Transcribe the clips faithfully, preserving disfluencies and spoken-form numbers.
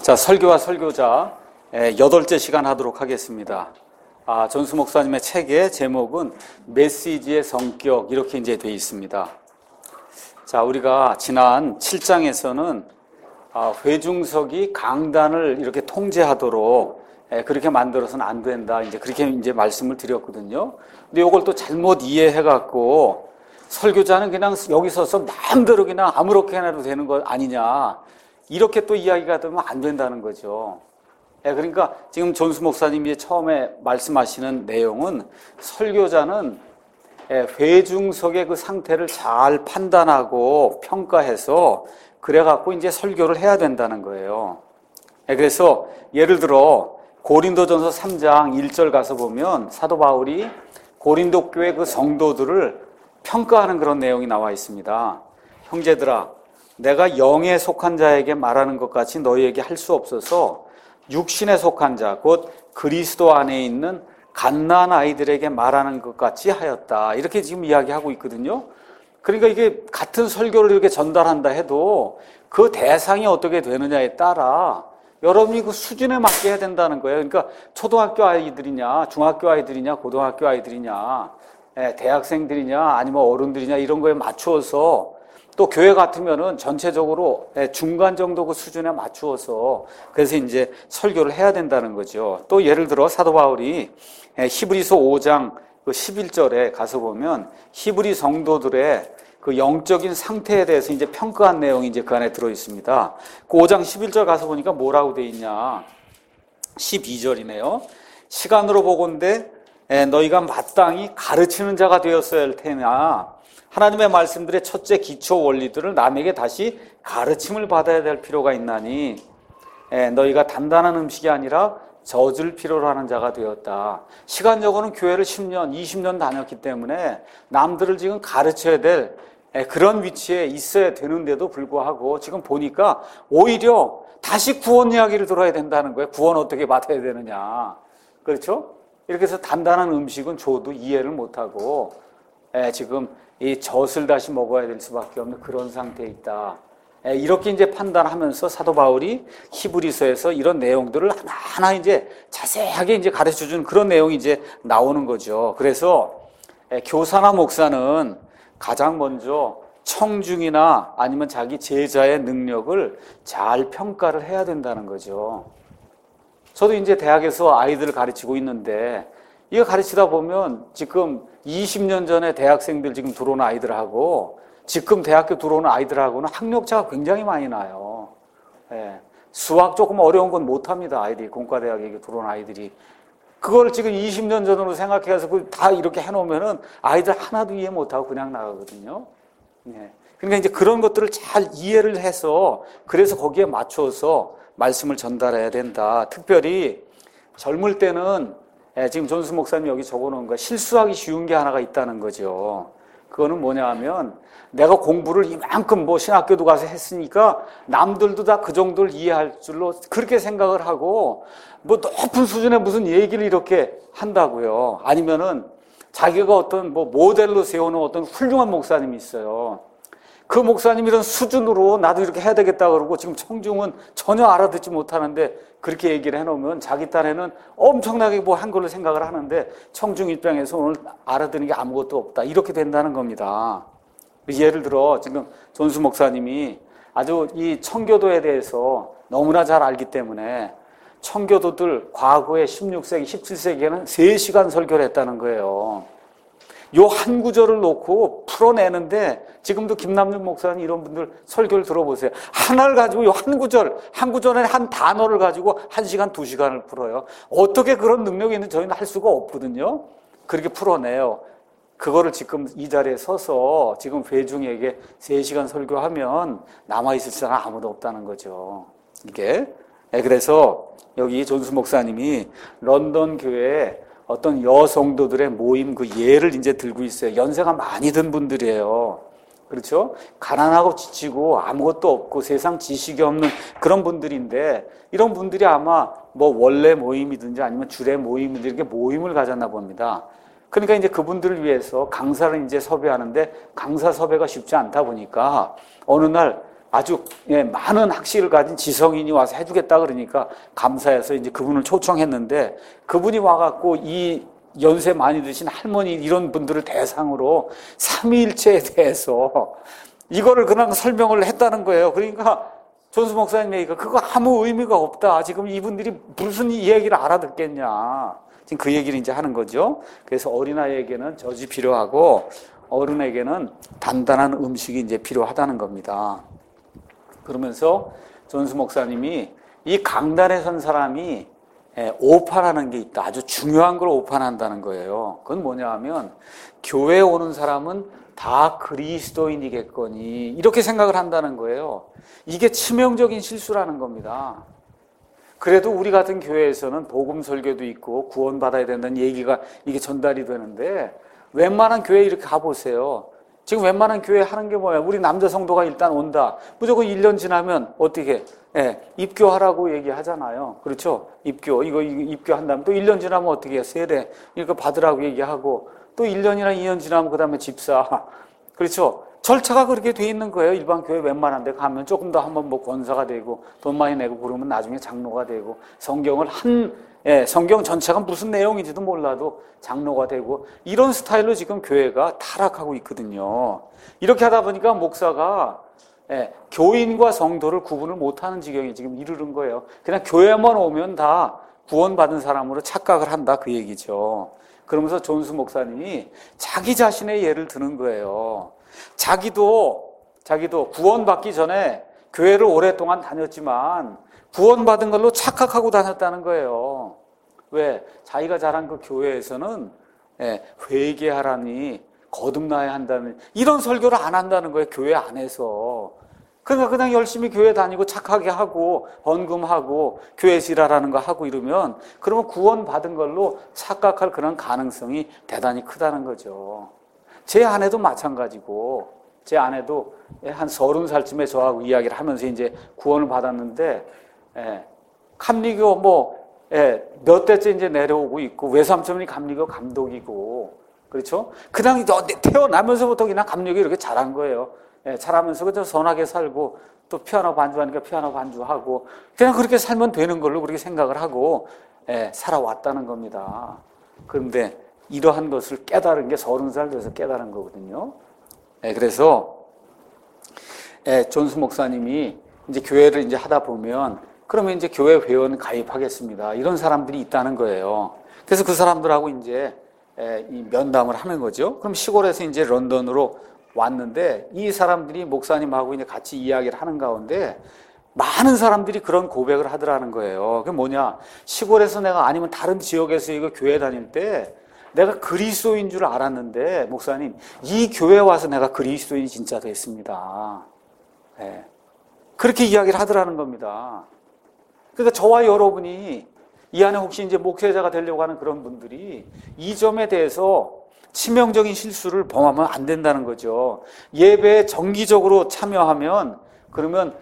자, 설교와 설교자 여덟째 시간 하도록 하겠습니다. 아, 전수 목사님의 책의 제목은 메시지의 성격 이렇게 이제 되어 있습니다. 자, 우리가 지난 칠 장에서는 아, 회중석이 강단을 이렇게 통제하도록 에, 그렇게 만들어서는 안 된다. 이제 그렇게 이제 말씀을 드렸거든요. 근데 이걸 또 잘못 이해해갖고 설교자는 그냥 여기 서서 마음대로 그냥 아무렇게나 해도 되는 거 아니냐. 이렇게 또 이야기가 되면 안 된다는 거죠. 예, 그러니까 지금 존수 목사님이 처음에 말씀하시는 내용은 설교자는 예, 회중석의 그 상태를 잘 판단하고 평가해서 그래갖고 이제 설교를 해야 된다는 거예요. 예, 그래서 예를 들어 고린도전서 삼 장 일 절 가서 보면 사도 바울이 고린도 교회 그 성도들을 평가하는 그런 내용이 나와 있습니다. 형제들아, 내가 영에 속한 자에게 말하는 것 같이 너희에게 할 수 없어서 육신에 속한 자, 곧 그리스도 안에 있는 갓난 아이들에게 말하는 것 같이 하였다. 이렇게 지금 이야기하고 있거든요. 그러니까 이게 같은 설교를 이렇게 전달한다 해도 그 대상이 어떻게 되느냐에 따라 여러분이 그 수준에 맞게 해야 된다는 거예요. 그러니까 초등학교 아이들이냐, 중학교 아이들이냐, 고등학교 아이들이냐, 대학생들이냐, 아니면 어른들이냐 이런 거에 맞추어서 또 교회 같으면은 전체적으로 중간 정도 그 수준에 맞추어서 그래서 이제 설교를 해야 된다는 거죠. 또 예를 들어 사도 바울이 히브리서 오 장 십일 절에 가서 보면 히브리 성도들의 그 영적인 상태에 대해서 이제 평가한 내용이 이제 그 안에 들어 있습니다. 그 오 장 십일 절 가서 보니까 뭐라고 돼 있냐? 십이 절이네요. 시간으로 보건대 너희가 마땅히 가르치는 자가 되었어야 할 테나 하나님의 말씀들의 첫째 기초 원리들을 남에게 다시 가르침을 받아야 될 필요가 있나니 너희가 단단한 음식이 아니라 젖을 필요로 하는 자가 되었다. 시간적으로는 교회를 십 년, 이십 년 다녔기 때문에 남들을 지금 가르쳐야 될 그런 위치에 있어야 되는데도 불구하고 지금 보니까 오히려 다시 구원 이야기를 들어야 된다는 거예요. 구원 어떻게 받아야 되느냐. 그렇죠? 이렇게 해서 단단한 음식은 줘도 이해를 못하고 지금 이 젖을 다시 먹어야 될 수밖에 없는 그런 상태에 있다. 이렇게 이제 판단하면서 사도 바울이 히브리서에서 이런 내용들을 하나하나 이제 자세하게 이제 가르쳐 주는 그런 내용이 이제 나오는 거죠. 그래서 교사나 목사는 가장 먼저 청중이나 아니면 자기 제자의 능력을 잘 평가를 해야 된다는 거죠. 저도 이제 대학에서 아이들을 가르치고 있는데 이거 가르치다 보면 지금 이십 년 전에 대학생들 지금 들어오는 아이들하고 지금 대학교 들어오는 아이들하고는 학력차가 굉장히 많이 나요. 예. 수학 조금 어려운 건 못합니다. 아이들이 공과대학에 들어오는 아이들이. 그걸 지금 이십 년 전으로 생각해서 다 이렇게 해놓으면은 아이들 하나도 이해 못하고 그냥 나가거든요. 예. 그러니까 이제 그런 것들을 잘 이해를 해서 그래서 거기에 맞춰서 말씀을 전달해야 된다. 특별히 젊을 때는 예, 지금 존수 목사님 여기 적어놓은 거 실수하기 쉬운 게 하나가 있다는 거죠. 그거는 뭐냐 하면 내가 공부를 이만큼 뭐 신학교도 가서 했으니까 남들도 다 그 정도를 이해할 줄로 그렇게 생각을 하고 뭐 높은 수준의 무슨 얘기를 이렇게 한다고요. 아니면은 자기가 어떤 뭐 모델로 세우는 어떤 훌륭한 목사님이 있어요. 그 목사님 이런 수준으로 나도 이렇게 해야 되겠다 그러고 지금 청중은 전혀 알아듣지 못하는데 그렇게 얘기를 해놓으면 자기 딴에는 엄청나게 뭐 한 걸로 생각을 하는데 청중 입장에서 오늘 알아듣는 게 아무것도 없다. 이렇게 된다는 겁니다. 예를 들어 지금 존수 목사님이 아주 이 청교도에 대해서 너무나 잘 알기 때문에 청교도들 과거에 십육 세기, 십칠 세기에는 세 시간 설교를 했다는 거예요. 요 한 구절을 놓고 풀어내는데 지금도 김남준 목사님 이런 분들 설교를 들어보세요. 하나를 가지고 요 한 구절, 한 구절에 한 단어를 가지고 한 시간, 두 시간을 풀어요. 어떻게 그런 능력이 있는지 저희는 할 수가 없거든요. 그렇게 풀어내요. 그거를 지금 이 자리에 서서 지금 회중에게 세 시간 설교하면 남아있을 사람 아무도 없다는 거죠. 이게. 그래서 여기 존수 목사님이 런던 교회에 어떤 여성도들의 모임 그 예를 이제 들고 있어요. 연세가 많이 든 분들이에요. 그렇죠? 가난하고 지치고 아무것도 없고 세상 지식이 없는 그런 분들인데 이런 분들이 아마 뭐 원래 모임이든지 아니면 주례 모임이든지 이렇게 모임을 가졌나 봅니다. 그러니까 이제 그분들을 위해서 강사를 이제 섭외하는데 강사 섭외가 쉽지 않다 보니까 어느 날 아주 예, 많은 학식을 가진 지성인이 와서 해주겠다 그러니까 감사해서 이제 그분을 초청했는데 그분이 와갖고 이 연세 많이 드신 할머니 이런 분들을 대상으로 삼위일체에 대해서 이거를 그냥 설명을 했다는 거예요. 그러니까 존수 목사님 얘기가 그거 아무 의미가 없다. 지금 이분들이 무슨 이 얘기를 알아듣겠냐. 지금 그 얘기를 이제 하는 거죠. 그래서 어린아이에게는 젖이 필요하고 어른에게는 단단한 음식이 이제 필요하다는 겁니다. 그러면서 존수 목사님이 이 강단에 선 사람이 오판하는 게 있다. 아주 중요한 걸 오판한다는 거예요. 그건 뭐냐 하면 교회에 오는 사람은 다 그리스도인이겠거니 이렇게 생각을 한다는 거예요. 이게 치명적인 실수라는 겁니다. 그래도 우리 같은 교회에서는 복음 설교도 있고 구원받아야 된다는 얘기가 이게 전달이 되는데 웬만한 교회 이렇게 가보세요. 지금 웬만한 교회 하는 게 뭐야? 우리 남자 성도가 일단 온다. 무조건 일 년 지나면 어떻게? 예, 입교하라고 얘기하잖아요. 그렇죠? 입교. 이거, 이거 입교한다면 또 일 년 지나면 어떻게 해요? 세례. 이거 받으라고 얘기하고 또 일 년이나 이 년 지나면 그 다음에 집사. 그렇죠? 절차가 그렇게 돼 있는 거예요. 일반 교회 웬만한 데 가면 조금 더 한번 뭐 권사가 되고 돈 많이 내고 그러면 나중에 장로가 되고 성경을 한 예, 성경 전체가 무슨 내용인지도 몰라도 장로가 되고 이런 스타일로 지금 교회가 타락하고 있거든요. 이렇게 하다 보니까 목사가 예, 교인과 성도를 구분을 못하는 지경에 지금 이르는 거예요. 그냥 교회만 오면 다 구원받은 사람으로 착각을 한다 그 얘기죠. 그러면서 존수 목사님이 자기 자신의 예를 드는 거예요. 자기도 자기도 구원받기 전에 교회를 오랫동안 다녔지만 구원받은 걸로 착각하고 다녔다는 거예요. 왜? 자기가 자란 그 교회에서는 예, 회개하라니 거듭나야 한다는 이런 설교를 안 한다는 거예요. 교회 안에서. 그러니까 그냥 열심히 교회 다니고 착하게 하고 헌금하고 교회 지랄하는 거 하고 이러면 그러면 구원받은 걸로 착각할 그런 가능성이 대단히 크다는 거죠. 제 아내도 마찬가지고 제 아내도 한 서른 살쯤에 저하고 이야기를 하면서 이제 구원을 받았는데 예, 감리교 뭐 예, 몇 대째 이제 내려오고 있고 외삼촌이 감리교 감독이고 그렇죠? 그냥 태어나면서부터 그냥 감리교 이렇게 잘한 거예요. 예, 잘하면서 그저 선하게 살고 또 피아노 반주하니까 피아노 반주하고 그냥 그렇게 살면 되는 걸로 그렇게 생각을 하고 예, 살아왔다는 겁니다. 그런데 이러한 것을 깨달은 게 서른 살 돼서 깨달은 거거든요. 예, 그래서 예, 존수 목사님이 이제 교회를 이제 하다 보면 그러면 이제 교회 회원 가입하겠습니다. 이런 사람들이 있다는 거예요. 그래서 그 사람들하고 이제 예, 이 면담을 하는 거죠. 그럼 시골에서 이제 런던으로 왔는데 이 사람들이 목사님하고 이제 같이 이야기를 하는 가운데 많은 사람들이 그런 고백을 하더라는 거예요. 그게 뭐냐? 시골에서 내가 아니면 다른 지역에서 이거 교회 다닐 때 내가 그리스도인 줄 알았는데 목사님 이 교회 와서 내가 그리스도인이 진짜 됐습니다. 네. 그렇게 이야기를 하더라는 겁니다. 그러니까 저와 여러분이 이 안에 혹시 이제 목회자가 되려고 하는 그런 분들이 이 점에 대해서 치명적인 실수를 범하면 안 된다는 거죠. 예배에 정기적으로 참여하면 그러면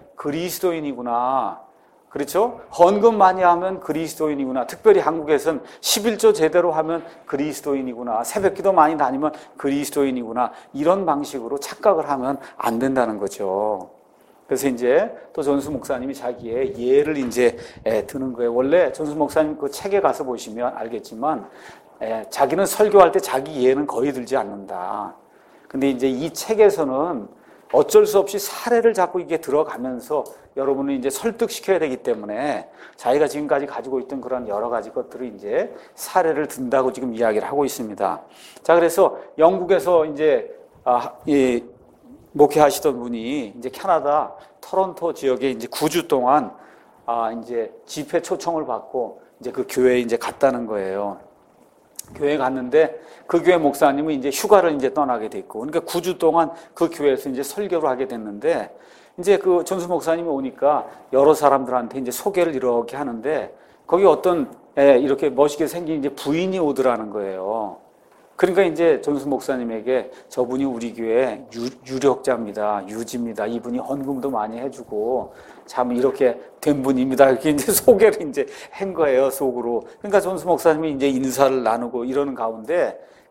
그리스도인이구나. 그렇죠? 헌금 많이 하면 그리스도인이구나. 특별히 한국에서는 십일조 제대로 하면 그리스도인이구나. 새벽기도 많이 다니면 그리스도인이구나. 이런 방식으로 착각을 하면 안 된다는 거죠. 그래서 이제 또 존수 목사님이 자기의 예를 이제 드는 거예요. 원래 존수 목사님 그 책에 가서 보시면 알겠지만 에, 자기는 설교할 때 자기 예는 거의 들지 않는다. 근데 이제 이 책에서는 어쩔 수 없이 사례를 자꾸 이게 들어가면서 여러분을 이제 설득시켜야 되기 때문에 자기가 지금까지 가지고 있던 그런 여러 가지 것들을 이제 사례를 든다고 지금 이야기를 하고 있습니다. 자, 그래서 영국에서 이제 아, 이 목회하시던 분이 이제 캐나다 토론토 지역에 이제 구 주 동안 아, 이제 집회 초청을 받고 이제 그 교회에 이제 갔다는 거예요. 교회에 갔는데 그 교회 목사님은 이제 휴가를 이제 떠나게 됐고, 그러니까 구 주 동안 그 교회에서 이제 설교를 하게 됐는데, 이제 그 존수 목사님이 오니까 여러 사람들한테 이제 소개를 이렇게 하는데, 거기 어떤 예, 이렇게 멋있게 생긴 이제 부인이 오더라는 거예요. 그러니까 이제 존수 목사님에게 저분이 우리 교회 유, 유력자입니다. 유지입니다. 이분이 헌금도 많이 해주고 참 이렇게 된 분입니다. 이렇게 이제 소개를 이제 한 거예요, 속으로. 그러니까 존수 목사님이 이제 인사를 나누고 이러는 가운데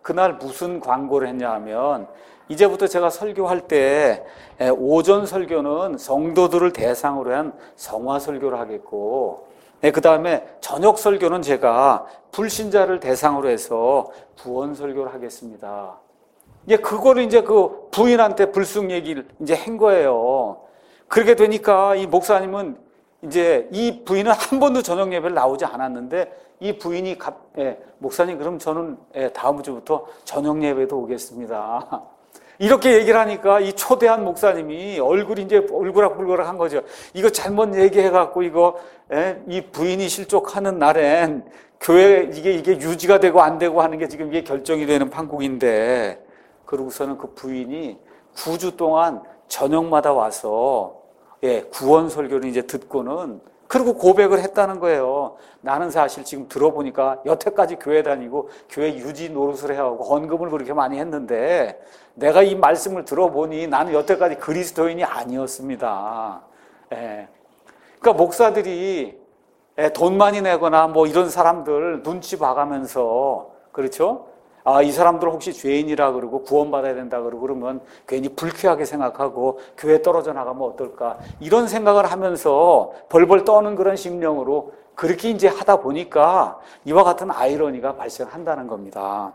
그날 무슨 광고를 했냐 하면 이제부터 제가 설교할 때 오전 설교는 성도들을 대상으로 한 성화 설교를 하겠고 그 다음에 저녁 설교는 제가 불신자를 대상으로 해서 구원 설교를 하겠습니다. 이제 그거를 이제 그 부인한테 불쑥 얘기를 이제 한 거예요. 그렇게 되니까 이 목사님은 이제 이 부인은 한 번도 저녁 예배를 나오지 않았는데 이 부인이 갑, 예, 목사님 그럼 저는 예, 다음 주부터 저녁 예배도 오겠습니다. 이렇게 얘기를 하니까 이 초대한 목사님이 얼굴이 이제 울그락불그락 한 거죠. 이거 잘못 얘기해갖고 이거 예, 이 부인이 실족하는 날엔 교회 이게 이게 유지가 되고 안 되고 하는 게 지금 이게 결정이 되는 판국인데 그러고서는 그 부인이 구 주 동안 저녁마다 와서 예, 구원 설교를 이제 듣고는 그리고 고백을 했다는 거예요. 나는 사실 지금 들어보니까 여태까지 교회 다니고 교회 유지 노릇을 해하고 헌금을 그렇게 많이 했는데 내가 이 말씀을 들어보니 나는 여태까지 그리스도인이 아니었습니다. 예. 그러니까 목사들이 예, 돈 많이 내거나 뭐 이런 사람들 눈치 봐가면서 그렇죠? 아, 이 사람들 혹시 죄인이라 그러고 구원받아야 된다 그러고 그러면 괜히 불쾌하게 생각하고 교회 떨어져 나가면 어떨까 이런 생각을 하면서 벌벌 떠는 그런 심령으로 그렇게 이제 하다 보니까 이와 같은 아이러니가 발생한다는 겁니다.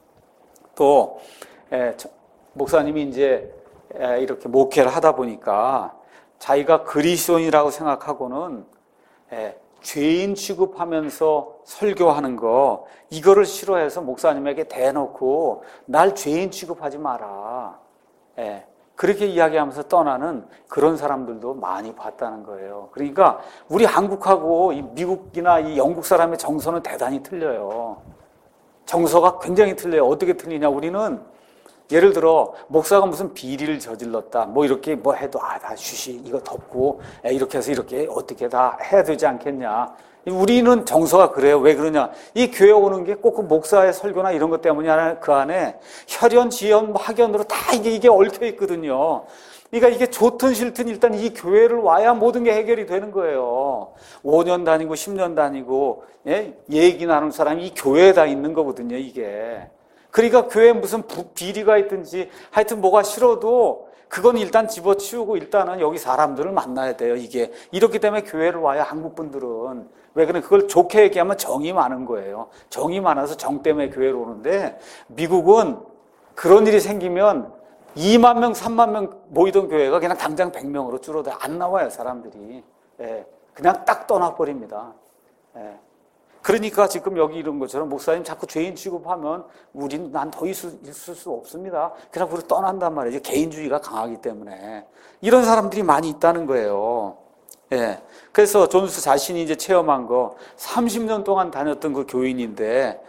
또 에, 목사님이 이제 에, 이렇게 목회를 하다 보니까 자기가 그리스도인이라고 생각하고는 에, 죄인 취급하면서 설교하는 거 이거를 싫어해서 목사님에게 대놓고 날 죄인 취급하지 마라. 예, 그렇게 이야기하면서 떠나는 그런 사람들도 많이 봤다는 거예요. 그러니까 우리 한국하고 이 미국이나 이 영국 사람의 정서는 대단히 틀려요. 정서가 굉장히 틀려요. 어떻게 틀리냐? 우리는 예를 들어 목사가 무슨 비리를 저질렀다 뭐 이렇게 뭐 해도 아 다 쉬쉬 이거 덮고 이렇게 해서 이렇게 어떻게 다 해야 되지 않겠냐. 우리는 정서가 그래요. 왜 그러냐? 이 교회 오는 게 꼭 그 목사의 설교나 이런 것 때문이 아니라 그 안에 혈연, 지연, 학연으로 다 이게 이게 얽혀 있거든요. 그러니까 이게 좋든 싫든 일단 이 교회를 와야 모든 게 해결이 되는 거예요. 오 년 다니고 십 년 다니고 예? 얘기 나누는 사람이 이 교회에 다 있는 거거든요. 이게. 그러니까 교회에 무슨 비리가 있든지 하여튼 뭐가 싫어도 그건 일단 집어치우고 일단은 여기 사람들을 만나야 돼요. 이게 이렇기 때문에 교회를 와야 한국 분들은 왜 그래? 그걸 좋게 얘기하면 정이 많은 거예요. 정이 많아서 정 때문에 교회로 오는데 미국은 그런 일이 생기면 이만 명, 삼만 명 모이던 교회가 그냥 당장 백 명으로 줄어들어 안 나와요. 사람들이. 예, 그냥 딱 떠나버립니다. 예. 그러니까 지금 여기 이런 것처럼 목사님 자꾸 죄인 취급하면 우린 난 더 있을, 있을 수 없습니다. 그냥 우리 떠난단 말이에요. 개인주의가 강하기 때문에. 이런 사람들이 많이 있다는 거예요. 예. 그래서 존스 자신이 이제 체험한 거 삼십 년 동안 다녔던 그 교인인데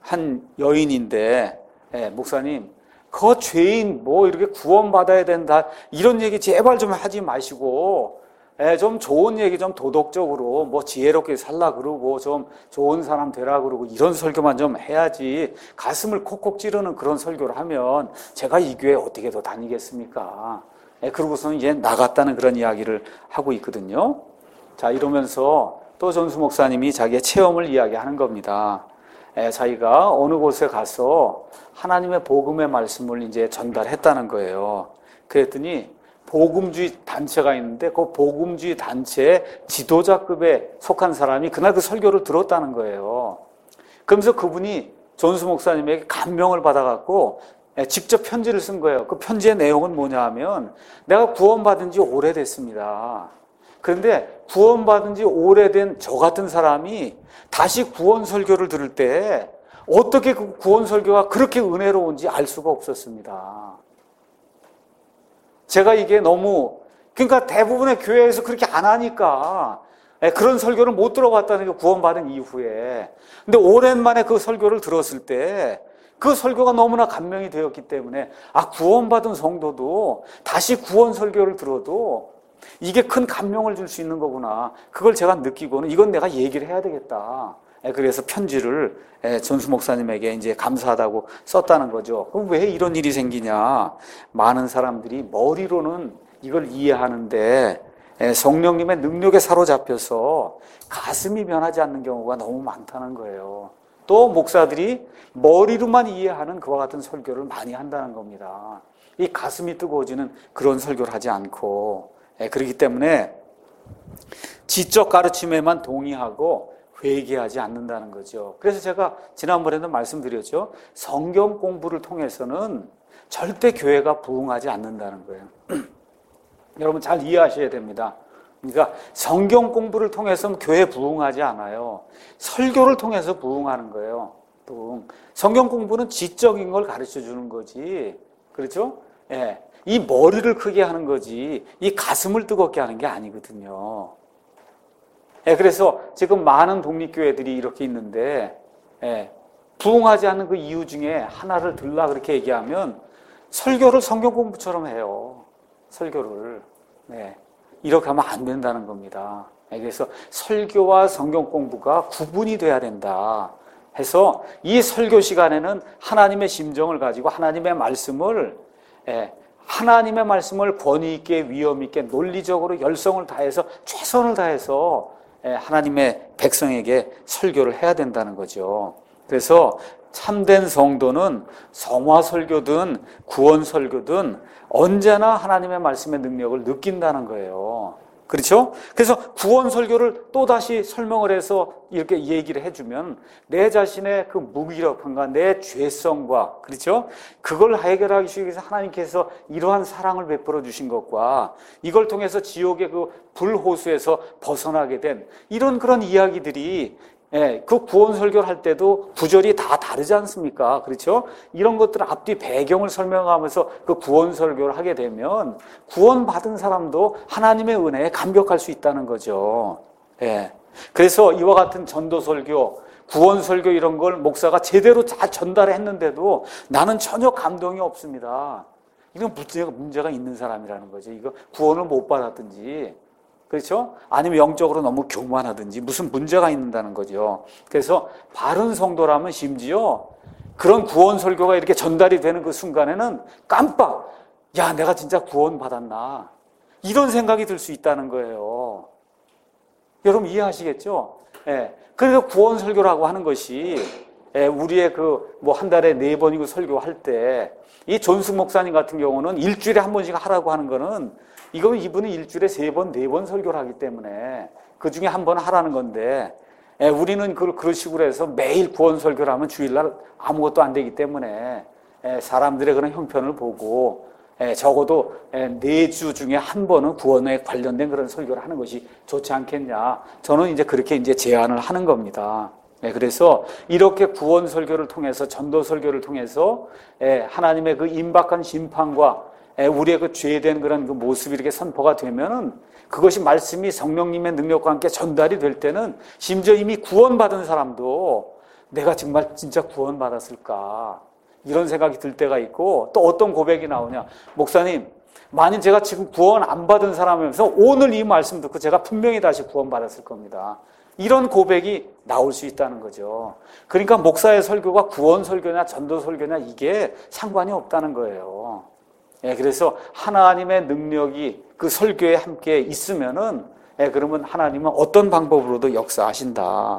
한 여인인데 예, 목사님 그 죄인 뭐 이렇게 구원받아야 된다 이런 얘기 제발 좀 하지 마시고 예, 좀 좋은 얘기 좀 도덕적으로 뭐 지혜롭게 살라 그러고 좀 좋은 사람 되라 그러고 이런 설교만 좀 해야지 가슴을 콕콕 찌르는 그런 설교를 하면 제가 이 교회 어떻게 더 다니겠습니까? 예, 그러고서는 이제 나갔다는 그런 이야기를 하고 있거든요. 자, 이러면서 또 존스 목사님이 자기의 체험을 이야기하는 겁니다. 예, 자기가 어느 곳에 가서 하나님의 복음의 말씀을 이제 전달했다는 거예요. 그랬더니 복음주의 단체가 있는데 그 복음주의 단체의 지도자급에 속한 사람이 그날 그 설교를 들었다는 거예요. 그러면서 그분이 존스 목사님에게 감명을 받아갖고 직접 편지를 쓴 거예요. 그 편지의 내용은 뭐냐 하면 내가 구원받은 지 오래됐습니다. 그런데 구원받은 지 오래된 저 같은 사람이 다시 구원 설교를 들을 때 어떻게 그 구원 설교가 그렇게 은혜로운지 알 수가 없었습니다. 제가 이게 너무 그러니까 대부분의 교회에서 그렇게 안 하니까 그런 설교를 못 들어봤다는 게 구원받은 이후에. 근데 오랜만에 그 설교를 들었을 때 그 설교가 너무나 감명이 되었기 때문에 아 구원받은 성도도 다시 구원 설교를 들어도 이게 큰 감명을 줄 수 있는 거구나. 그걸 제가 느끼고는 이건 내가 얘기를 해야 되겠다. 그래서 편지를 존스 목사님에게 이제 감사하다고 썼다는 거죠. 그럼 왜 이런 일이 생기냐? 많은 사람들이 머리로는 이걸 이해하는데 성령님의 능력에 사로잡혀서 가슴이 변하지 않는 경우가 너무 많다는 거예요. 또 목사들이 머리로만 이해하는 그와 같은 설교를 많이 한다는 겁니다. 이 가슴이 뜨거워지는 그런 설교를 하지 않고, 예, 그렇기 때문에 지적 가르침에만 동의하고 회개하지 않는다는 거죠. 그래서 제가 지난번에도 말씀드렸죠. 성경 공부를 통해서는 절대 교회가 부흥하지 않는다는 거예요. 여러분 잘 이해하셔야 됩니다. 그러니까 성경 공부를 통해서는 교회 부흥하지 않아요. 설교를 통해서 부흥하는 거예요. 부흥. 성경 공부는 지적인 걸 가르쳐 주는 거지. 그렇죠? 예. 이 머리를 크게 하는 거지. 이 가슴을 뜨겁게 하는 게 아니거든요. 예, 그래서 지금 많은 독립교회들이 이렇게 있는데, 예, 부흥하지 않는 그 이유 중에 하나를 들라 그렇게 얘기하면 설교를 성경 공부처럼 해요. 설교를. 네. 이렇게 하면 안 된다는 겁니다. 예, 그래서 설교와 성경 공부가 구분이 돼야 된다 해서 이 설교 시간에는 하나님의 심정을 가지고 하나님의 말씀을, 예, 하나님의 말씀을 권위 있게, 위엄 있게, 논리적으로 열성을 다해서 최선을 다해서 하나님의 백성에게 설교를 해야 된다는 거죠. 그래서 참된 성도는 성화 설교든 구원 설교든 언제나 하나님의 말씀의 능력을 느낀다는 거예요. 그렇죠? 그래서 구원 설교를 또다시 설명을 해서 이렇게 얘기를 해주면 내 자신의 그 무기력함과 내 죄성과, 그렇죠? 그걸 해결하기 위해서 하나님께서 이러한 사랑을 베풀어 주신 것과 이걸 통해서 지옥의 그 불호수에서 벗어나게 된 이런 그런 이야기들이, 예, 그 구원 설교를 할 때도 구절이 다 다르지 않습니까? 그렇죠? 이런 것들을 앞뒤 배경을 설명하면서 그 구원 설교를 하게 되면 구원 받은 사람도 하나님의 은혜에 감격할 수 있다는 거죠. 예. 그래서 이와 같은 전도 설교, 구원 설교 이런 걸 목사가 제대로 다 전달했는데도 나는 전혀 감동이 없습니다. 이건 문제가, 문제가 있는 사람이라는 거죠. 이거 구원을 못 받았든지, 그렇죠? 아니면 영적으로 너무 교만하든지 무슨 문제가 있는다는 거죠. 그래서 바른 성도라면 심지어 그런 구원 설교가 이렇게 전달이 되는 그 순간에는 깜빡, 야, 내가 진짜 구원 받았나, 이런 생각이 들 수 있다는 거예요. 여러분 이해하시겠죠? 예. 그래서 구원 설교라고 하는 것이, 예, 우리의 그 뭐 한 달에 네 번이고 설교할 때 이 존숙 목사님 같은 경우는 일주일에 한 번씩 하라고 하는 거는, 이건 이분은 일주일에 세 번, 네 번 설교를 하기 때문에 그 중에 한 번 하라는 건데, 예, 우리는 그걸 그런 식으로 해서 매일 구원 설교를 하면 주일날 아무것도 안 되기 때문에, 예, 사람들의 그런 형편을 보고, 예, 적어도 예, 네 주 중에 한 번은 구원에 관련된 그런 설교를 하는 것이 좋지 않겠냐. 저는 이제 그렇게 이제 제안을 하는 겁니다. 예, 그래서 이렇게 구원 설교를 통해서, 전도 설교를 통해서, 예, 하나님의 그 임박한 심판과 우리의 그 죄된 그런 그 모습이 이렇게 선포가 되면은 그것이 말씀이 성령님의 능력과 함께 전달이 될 때는 심지어 이미 구원받은 사람도 내가 정말 진짜 구원받았을까, 이런 생각이 들 때가 있고, 또 어떤 고백이 나오냐. 목사님, 만약 제가 지금 구원 안 받은 사람이면서 오늘 이 말씀 듣고 제가 분명히 다시 구원받았을 겁니다. 이런 고백이 나올 수 있다는 거죠. 그러니까 목사의 설교가 구원 설교냐 전도 설교냐 이게 상관이 없다는 거예요. 예, 그래서 하나님의 능력이 그 설교에 함께 있으면은, 예, 그러면 하나님은 어떤 방법으로도 역사하신다.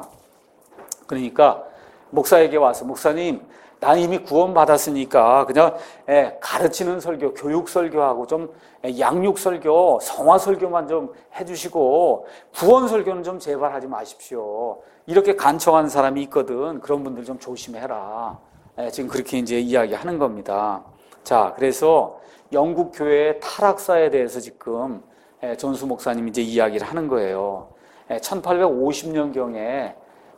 그러니까 목사에게 와서, 목사님, 난 이미 구원받았으니까 그냥, 예, 가르치는 설교, 교육 설교하고 좀, 예, 양육 설교, 성화 설교만 좀 해주시고 구원 설교는 좀 제발 하지 마십시오. 이렇게 간청하는 사람이 있거든. 그런 분들 좀 조심해라. 예, 지금 그렇게 이제 이야기하는 겁니다. 자, 그래서 영국 교회의 타락사에 대해서 지금 존수 목사님이 이제 이야기를 하는 거예요. 천팔백오십 년경에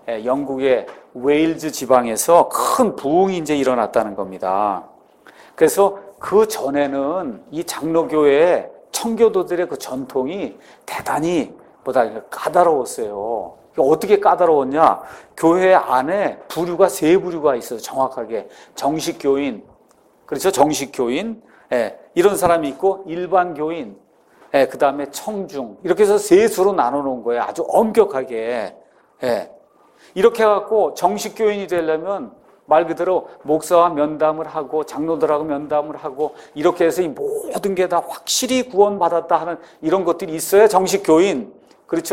영국의 웨일즈 지방에서 큰 부흥이 이제 일어났다는 겁니다. 그래서 그 전에는 이 장로교회의 청교도들의 그 전통이 대단히 보다 까다로웠어요. 어떻게 까다로웠냐? 교회 안에 부류가 세 부류가 있어요. 정확하게 정식 교인, 그렇죠? 정식 교인, 예, 이런 사람이 있고 일반 교인, 예, 그 다음에 청중, 이렇게 해서 세 수로 나눠 놓은 거예요. 아주 엄격하게. 예. 이렇게 해갖고 정식 교인이 되려면 말 그대로 목사와 면담을 하고 장로들하고 면담을 하고 이렇게 해서 이 모든 게 다 확실히 구원받았다 하는 이런 것들이 있어야 정식 교인, 그렇죠?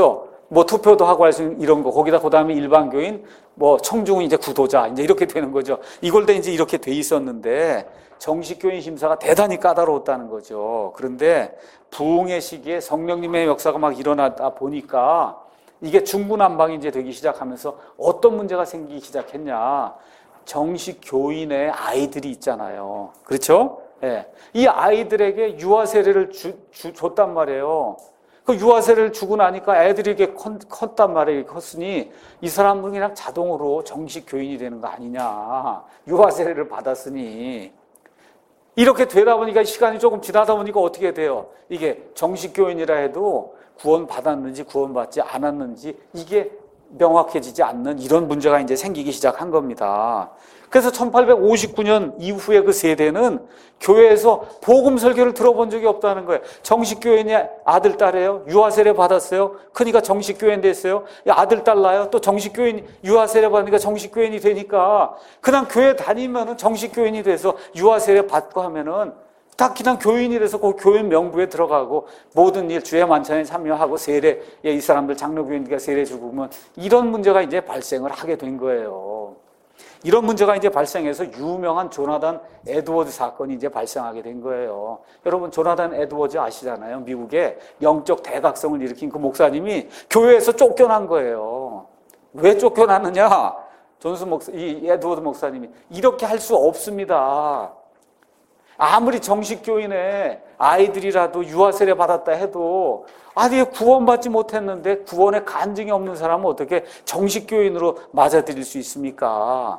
뭐 투표도 하고 할 수 있는 이런 거, 거기다 그 다음에 일반 교인, 뭐 청중은 이제 구도자, 이제 이렇게 되는 거죠. 이걸 다 이제 이렇게 돼 있었는데 정식 교인 심사가 대단히 까다로웠다는 거죠. 그런데 부흥의 시기에 성령님의 역사가 막 일어나다 보니까 이게 중구난방이 이제 되기 시작하면서 어떤 문제가 생기기 시작했냐. 정식 교인의 아이들이 있잖아요. 그렇죠? 예. 이 아이들에게 유아 세례를 주, 주, 줬단 말이에요. 그 유아 세례를 주고 나니까 애들이 이렇게 컸, 컸단 말이에요. 컸으니 이 사람은 그냥 자동으로 정식 교인이 되는 거 아니냐. 유아 세례를 받았으니. 이렇게 되다 보니까 시간이 조금 지나다 보니까 어떻게 돼요? 이게 정식 교인이라 해도 구원 받았는지 구원 받지 않았는지 이게 명확해지지 않는 이런 문제가 이제 생기기 시작한 겁니다. 그래서 천팔백오십구 년 이후에 그 세대는 교회에서 복음 설교를 들어본 적이 없다는 거예요. 정식 교인이 아들, 딸이에요. 유아 세례 받았어요. 그러니까 정식 교인 됐어요. 아들, 딸 낳아요. 또 정식 교인 유아 세례 받으니까 정식 교인이 되니까 그냥 교회 다니면은 정식 교인이 돼서 유아 세례 받고 하면은 다 그냥 교인이 돼서 그 교인 명부에 들어가고 모든 일 주의 만찬에 참여하고 세례, 이 사람들 장로교인들과 세례 주고 면 이런 문제가 이제 발생을 하게 된 거예요. 이런 문제가 이제 발생해서 유명한 조나단 에드워드 사건이 이제 발생하게 된 거예요. 여러분 조나단 에드워드 아시잖아요. 미국의 영적 대각성을 일으킨 그 목사님이 교회에서 쫓겨난 거예요. 왜 쫓겨났느냐? 존스 목사, 이 에드워드 목사님이 이렇게 할 수 없습니다. 아무리 정식 교인의 아이들이라도 유아 세례 받았다 해도 아니 구원받지 못했는데 구원의 간증이 없는 사람은 어떻게 정식 교인으로 맞아들일 수 있습니까?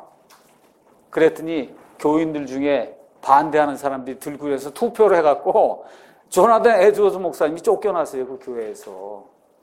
그랬더니 교인들 중에 반대하는 사람들이 들고 해서 투표를 해갖고 조나단 에드워드 목사님이 쫓겨났어요. 그 교회에서.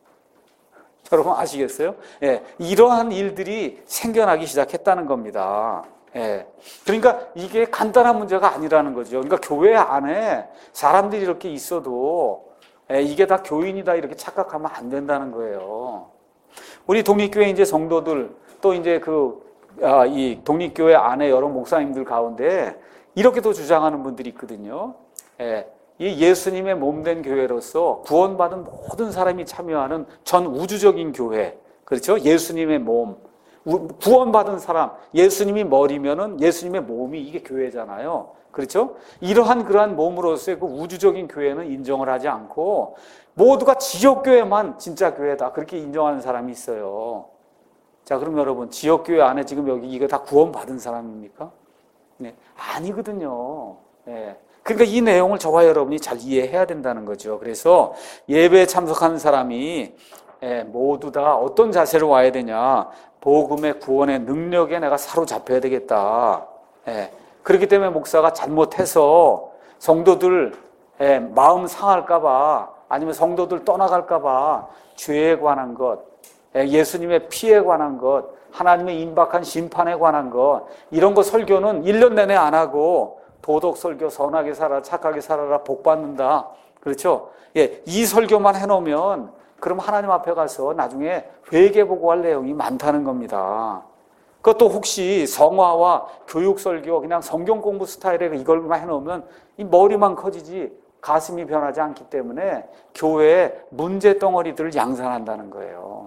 여러분 아시겠어요? 예, 이러한 일들이 생겨나기 시작했다는 겁니다. 예. 그러니까 이게 간단한 문제가 아니라는 거죠. 그러니까 교회 안에 사람들이 이렇게 있어도 예, 이게 다 교인이다 이렇게 착각하면 안 된다는 거예요. 우리 독립교회 이제 성도들 또 이제 그, 아, 이 독립교회 안에 여러 목사님들 가운데 이렇게도 주장하는 분들이 있거든요. 예. 이 예수님의 몸된 교회로서 구원받은 모든 사람이 참여하는 전 우주적인 교회. 그렇죠? 예수님의 몸. 구원받은 사람, 예수님이 머리면은 예수님의 몸이 이게 교회잖아요. 그렇죠? 이러한 그러한 몸으로서의 그 우주적인 교회는 인정을 하지 않고 모두가 지역교회만 진짜 교회다. 그렇게 인정하는 사람이 있어요. 자, 그럼 여러분, 지역교회 안에 지금 여기 이거 다 구원받은 사람입니까? 네, 아니거든요. 네. 그러니까 이 내용을 저와 여러분이 잘 이해해야 된다는 거죠. 그래서 예배에 참석하는 사람이 모두 다 어떤 자세로 와야 되냐. 복음의 구원의 능력에 내가 사로잡혀야 되겠다. 예. 그렇기 때문에 목사가 잘못해서 성도들 예, 마음 상할까봐 아니면 성도들 떠나갈까봐 죄에 관한 것, 예, 예수님의 피에 관한 것, 하나님의 임박한 심판에 관한 것 이런 거 설교는 일 년 내내 안 하고 도덕 설교, 선하게 살아라, 착하게 살아라, 복 받는다. 그렇죠? 예, 이 설교만 해놓으면 그럼 하나님 앞에 가서 나중에 회개보고할 내용이 많다는 겁니다. 그것도 혹시 성화와 교육 설교, 그냥 성경 공부 스타일에 이걸만 해놓으면 이 머리만 커지지 가슴이 변하지 않기 때문에 교회에 문제 덩어리들을 양산한다는 거예요.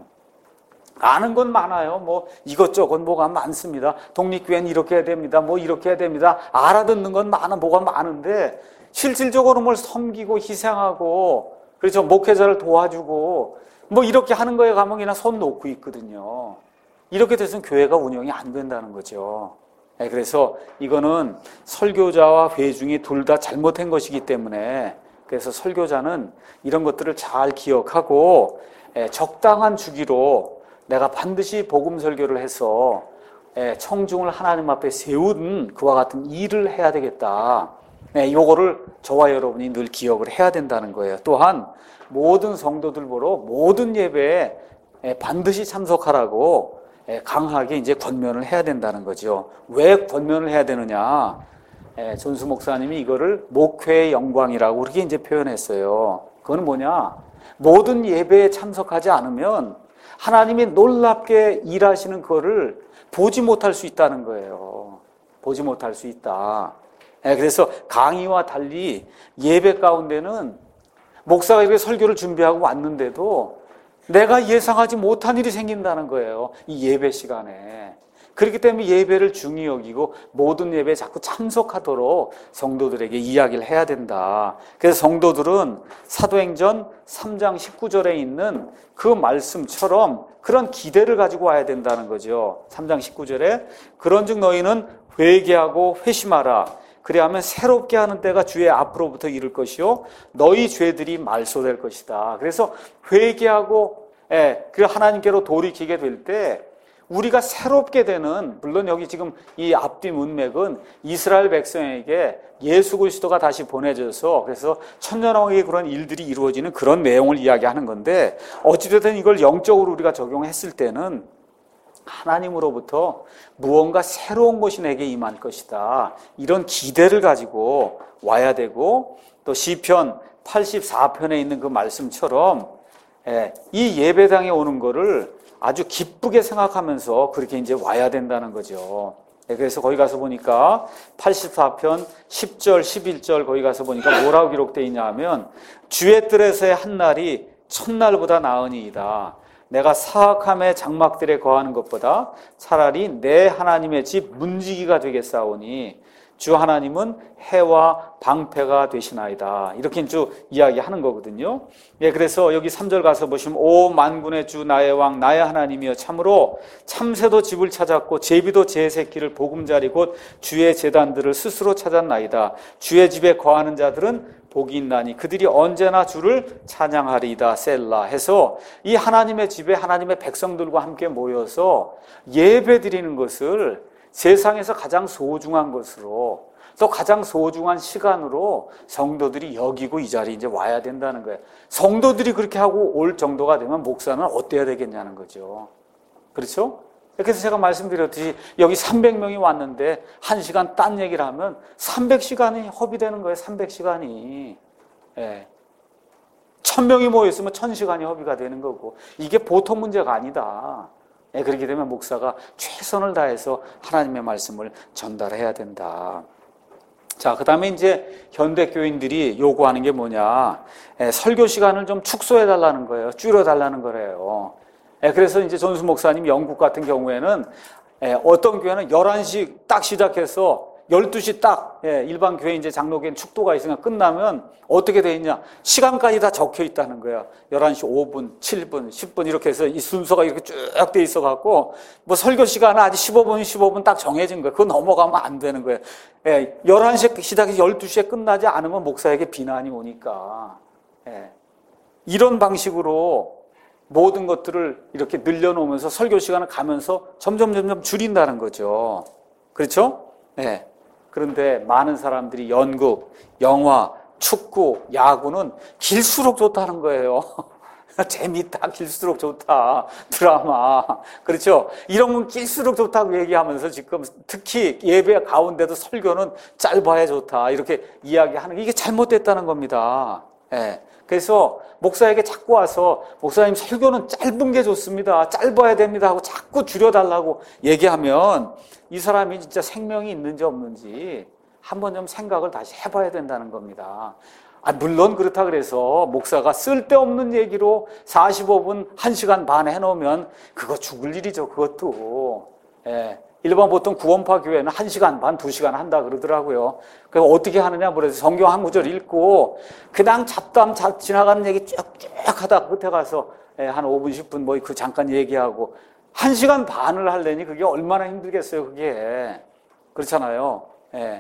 아는 건 많아요. 뭐 이것저것 뭐가 많습니다. 독립교회는 이렇게 해야 됩니다. 뭐 이렇게 해야 됩니다. 알아듣는 건 많아, 뭐가 많은데 실질적으로 뭘 섬기고 희생하고 그렇죠. 목회자를 도와주고 뭐 이렇게 하는 거에 가면 그냥 손 놓고 있거든요. 이렇게 돼서는 교회가 운영이 안 된다는 거죠. 네, 그래서 이거는 설교자와 회중이 둘 다 잘못한 것이기 때문에 그래서 설교자는 이런 것들을 잘 기억하고 적당한 주기로 내가 반드시 복음 설교를 해서 청중을 하나님 앞에 세운 그와 같은 일을 해야 되겠다. 네, 요거를 저와 여러분이 늘 기억을 해야 된다는 거예요. 또한 모든 성도들 보러 모든 예배에 반드시 참석하라고 강하게 이제 권면을 해야 된다는 거죠. 왜 권면을 해야 되느냐? 존수 목사님이 이거를 목회의 영광이라고 그렇게 이제 표현했어요. 그건 뭐냐? 모든 예배에 참석하지 않으면 하나님이 놀랍게 일하시는 그거를 보지 못할 수 있다는 거예요. 보지 못할 수 있다. 그래서 강의와 달리 예배 가운데는 목사가 이렇게 설교를 준비하고 왔는데도 내가 예상하지 못한 일이 생긴다는 거예요. 이 예배 시간에. 그렇기 때문에 예배를 중히 여기고 모든 예배에 자꾸 참석하도록 성도들에게 이야기를 해야 된다. 그래서 성도들은 사도행전 삼 장 십구 절에 있는 그 말씀처럼 그런 기대를 가지고 와야 된다는 거죠. 삼 장 십구 절에 그런즉 너희는 회개하고 회심하라. 그리하면 새롭게 하는 때가 주의 앞으로부터 이를 것이요 너희 죄들이 말소될 것이다. 그래서 회개하고 예, 그 하나님께로 돌이키게 될 때 우리가 새롭게 되는, 물론 여기 지금 이 앞뒤 문맥은 이스라엘 백성에게 예수 그리스도가 다시 보내져서 그래서 천년왕국의 그런 일들이 이루어지는 그런 내용을 이야기하는 건데, 어찌됐든 이걸 영적으로 우리가 적용했을 때는 하나님으로부터 무언가 새로운 것이 내게 임할 것이다, 이런 기대를 가지고 와야 되고, 또 시편 팔십사 편에 있는 그 말씀처럼 이 예배당에 오는 거를 아주 기쁘게 생각하면서 그렇게 이제 와야 된다는 거죠. 그래서 거기 가서 보니까 팔십사 편 십 절, 십일 절 거기 가서 보니까 뭐라고 기록되어 있냐 하면 주의 뜰에서의 한 날이 천날보다 나으니이다. 내가 사악함의 장막들에 거하는 것보다 차라리 내 하나님의 집 문지기가 되겠사오니 주 하나님은 해와 방패가 되시나이다. 이렇게 쭉 이야기하는 거거든요. 예, 그래서 여기 삼 절 가서 보시면 오 만군의 주 나의 왕 나의 하나님이여 참으로 참새도 집을 찾았고 제비도 제 새끼를 보금자리 곧 주의 제단들을 스스로 찾았나이다. 주의 집에 거하는 자들은 복이 있나니 그들이 언제나 주를 찬양하리이다. 셀라 해서 이 하나님의 집에 하나님의 백성들과 함께 모여서 예배 드리는 것을 세상에서 가장 소중한 것으로, 또 가장 소중한 시간으로 성도들이 여기고 이 자리에 이제 와야 된다는 거예요. 성도들이 그렇게 하고 올 정도가 되면 목사는 어때야 되겠냐는 거죠. 그렇죠? 그래서 제가 말씀드렸듯이 여기 삼백 명이 왔는데 한 시간 딴 얘기를 하면 삼백 시간이 허비되는 거예요. 삼백 시간이. 예. 천 명이 모였으면 천 시간이 허비가 되는 거고, 이게 보통 문제가 아니다. 예, 그렇게 되면 목사가 최선을 다해서 하나님의 말씀을 전달해야 된다. 자, 그 다음에 이제 현대 교인들이 요구하는 게 뭐냐. 예, 설교 시간을 좀 축소해달라는 거예요. 줄여달라는 거래요. 예, 그래서 이제 전수 목사님 영국 같은 경우에는 예, 어떤 교회는 열한 시 딱 시작해서 열두 시 딱, 예, 일반 교회 이제 장로교회는 축도가 있으니까 끝나면 어떻게 돼 있냐. 시간까지 다 적혀 있다는 거야. 열한 시 오 분, 칠 분, 십 분 이렇게 해서 이 순서가 이렇게 쭉 돼 있어갖고, 뭐 설교 시간은 아직 십오 분, 십오 분 딱 정해진 거야. 그거 넘어가면 안 되는 거예요. 예, 열한 시에 시작해서 열두 시에 끝나지 않으면 목사에게 비난이 오니까. 예, 이런 방식으로 모든 것들을 이렇게 늘려놓으면서 설교 시간을 가면서 점점 점점 줄인다는 거죠. 그렇죠? 예. 그런데 많은 사람들이 연극, 영화, 축구, 야구는 길수록 좋다는 거예요. 재밌다, 길수록 좋다, 드라마. 그렇죠? 이런 건 길수록 좋다고 얘기하면서 지금 특히 예배 가운데도 설교는 짧아야 좋다, 이렇게 이야기하는 게 이게 잘못됐다는 겁니다. 예. 그래서 목사에게 자꾸 와서 목사님 설교는 짧은 게 좋습니다, 짧아야 됩니다 하고 자꾸 줄여달라고 얘기하면 이 사람이 진짜 생명이 있는지 없는지 한번 좀 생각을 다시 해봐야 된다는 겁니다. 아, 물론 그렇다 그래서 목사가 쓸데없는 얘기로 사십오 분, 한 시간 반 해놓으면 그거 죽을 일이죠. 그것도. 예. 일반 보통 구원파 교회는 한 시간 반, 두 시간 한다 그러더라고요. 그래서 어떻게 하느냐, 그래서 성경 한 구절 읽고 그냥 잡담 잡, 지나가는 얘기 쭉쭉 하다 끝에 가서 한 오 분, 십 분 뭐 그 잠깐 얘기하고 한 시간 반을 하려니 그게 얼마나 힘들겠어요, 그게. 그렇잖아요. 예.